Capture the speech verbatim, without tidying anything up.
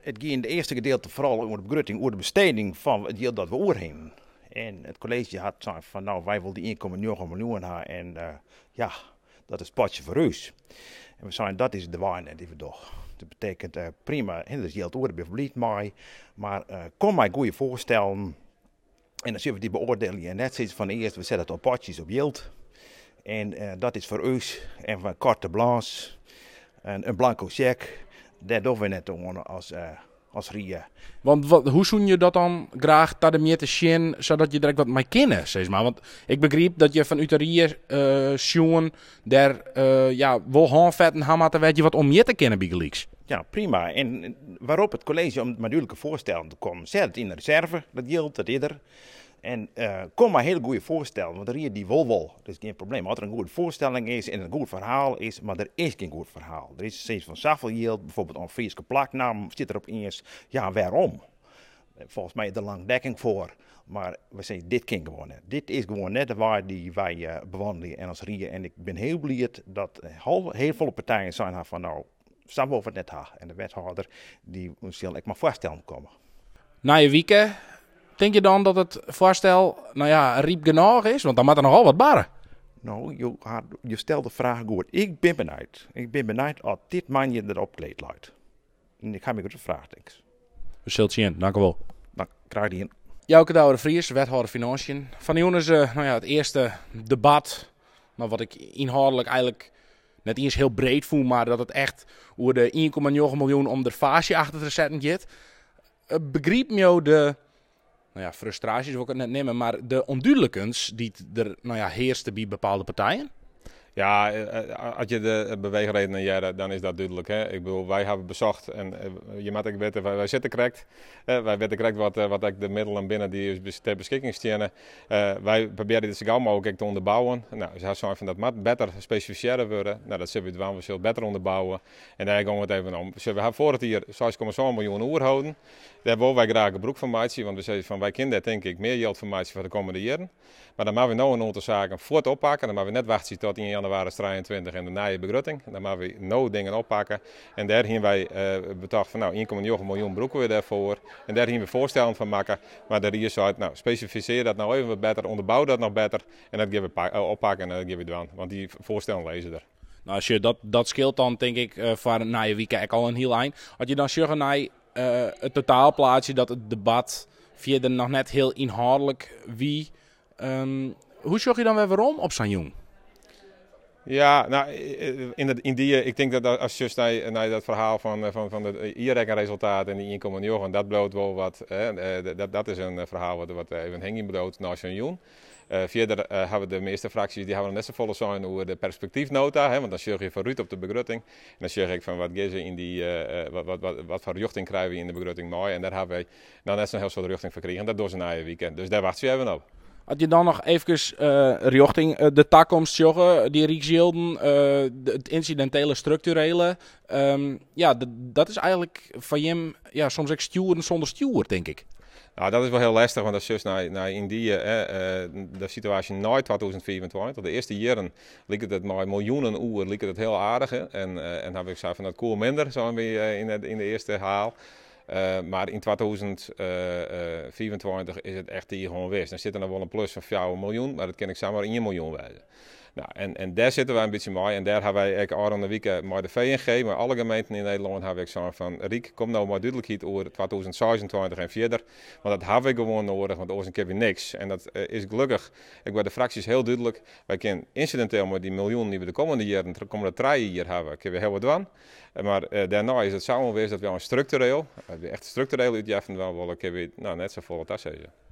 Het ging in het eerste gedeelte vooral over de begrutting, over de besteding van het geld dat we oorheen. En het college had gezegd van nou, wij willen die één komma negen miljoen hebben en uh, ja, dat is het potje voor ons. En we zeiden dat is de waarheid die we doen. Dat betekent uh, prima, en dat is geld oor, blijft mij, maar uh, kom mij goede voorstellen en dan zullen we die beoordelen. En net zoals van eerst, we zetten het op potjes op geld. En uh, dat is voor ons en van carte blanche, een, een blanco cheque. Dat doen we net gewoon als, uh, als Ria. Want wat, hoe zoen je dat dan graag naar de meer te zien, zodat je direct wat mee kennen, zeg maar? Want ik begreep dat je vanuit de Ria uh, zoen, daar uh, ja, wel handvetten hammer, weet je wat om je te kennen bij Gelijks. Ja, prima. En waarop het college om het natuurlijke voorstellen te komen, zet het in de reserve, dat geldt, dat is er. En uh, kom maar hele goede voorstellen, want er is die wil wel, dat is geen probleem. Als er een goede voorstelling is en een goed verhaal is, maar er is geen goed verhaal. Er is steeds van Saffeljild, bijvoorbeeld een Friese plaknaam, zit erop eens. Ja, waarom? Volgens mij is er lang dekking voor, maar we zeggen dit kan gewoon net. Dit is gewoon net de waarde die wij uh, bewandelen en als Rie. En ik ben heel blij dat heel, heel veel partijen zijn van nou, samen over het net ha. En de wethouder, die zal ik maar voorstellen komen. Na je weekend. Denk je dan dat het voorstel, nou ja, riep genoeg is? Want dan moet er nogal wat barren. Nou, je, je stelt de vraag goed. Ik ben benieuwd. Ik ben benieuwd of dit man je erop kleed luidt. En ik ga me de vraag denken. We zullen het zien, dank u wel. Dan krijg je een. Jouke Douwe de Vries, wethouder Financiën. Van Joen is uh, nou ja, het eerste debat, maar wat ik inhoudelijk eigenlijk net eens heel breed voel, maar dat het echt over de één komma negen miljoen om de fase achter te zetten gaat. Uh, begreep me de... Nou ja, frustraties wil ik het net nemen, maar de onduidelijkens die er nou ja, heersten bij bepaalde partijen? Ja, als je de beweegredenen jaren, dan is dat duidelijk. Hè? Ik bedoel, wij hebben bezocht en je moet ook weten, wij, wij zitten correct. Uh, wij weten correct wat, wat ik de middelen binnen die ons ter beschikking stellen. Uh, wij proberen dit zo gauw mogelijk te onderbouwen. Nou, ze hebben van dat moet beter specificeren worden. Nou, dat zullen we doen, we zullen beter onderbouwen. En daar gaan we het even om. Dus we hebben voor het hier zes komma zeven miljoen oer houden. Daar willen wij graag een broek van maken, want we zeggen van wij kunnen denk ik meer geld van maken voor de komende jaren. Maar dan moeten we nou een aantal zaken voort oppakken. Dan moeten we net wachten tot in januari drieëntwintig en de nieuwe begroting. Dan moeten we nou dingen oppakken. En daar hebben wij uh, bedacht van nou één komma negen miljoen broeken we daarvoor. En daar hebben we voorstellen van maken. Maar daar is uit, nou specificeer dat nou even wat beter, onderbouw dat nog beter. En dat gaan we uh, oppakken en dat gaan we doen. Want die voorstellen lezen er. Nou, als je dat, dat scheelt dan denk ik uh, voor na je weekend al een heel eind. Had je dan zeggen naar uh, het totaalplaatje dat het debat via de nog net heel inhoudelijk wie... Um, hoe zorg je dan weer waarom op zo'n jong? Ja, nou, in, de, in die, ik denk dat als je naar, naar dat verhaal van, van, van de I R E C-resultaat en die één komma negen, dat bloot wel wat, eh, dat, dat is een verhaal wat, wat even hanging bloot naar zo'n jong. Uh, verder uh, hebben de meeste fracties die hebben net zo volle zijn over de perspectiefnota, hè, want dan zorg je voor Ruud op de begroting. En dan zeg ik van wat gaan ze in die, uh, wat, wat, wat, wat voor richting krijgen we in de begroting mooi. En daar hebben wij nou net zo'n heel soort richting voor gekregen. Dat doen ze na je weekend. Dus daar wachten we even op. Had je dan nog even uh, richting uh, de toekomst zorgen, die Rijksgilden, uh, het incidentele, structurele. Um, ja, dat is eigenlijk van hem ja, soms echt stuwen zonder stuur, denk ik. Nou, dat is wel heel lastig, want dat is juist naar, naar Indië, eh, de situatie na tweeduizend vierentwintig. De eerste jaren liep het met miljoenen uur liep het heel aardig. Hè? En, uh, en heb ik gezegd van dat koel minder, zo we uh, in, de, in de eerste haal. Uh, maar in tweeduizend vierentwintig is het echt hier gewoon geweest. Dan zit er nog wel een plus van vier miljoen, maar dat kan ik samen één miljoen wijzen. Nou, en, en daar zitten wij een beetje mee. En daar hebben wij ook aan de week met de V N G, maar alle gemeenten in Nederland hebben ik gezegd van Riek, kom nou maar duidelijkheid over tweeduizend zesentwintig en verder. Want dat hebben we gewoon nodig, want anders heb je niks. En dat uh, is gelukkig, ik bij de fracties heel duidelijk, wij kunnen incidenteel met die miljoen die we de komende jaren, de komende drie jaar hebben, kunnen we heel wat doen. Maar uh, daarna is het samen geweest dat we een structureel, uh, echt structureel uitgeven, wel willen, kunnen we nou, net zo vol wat dat zeggen.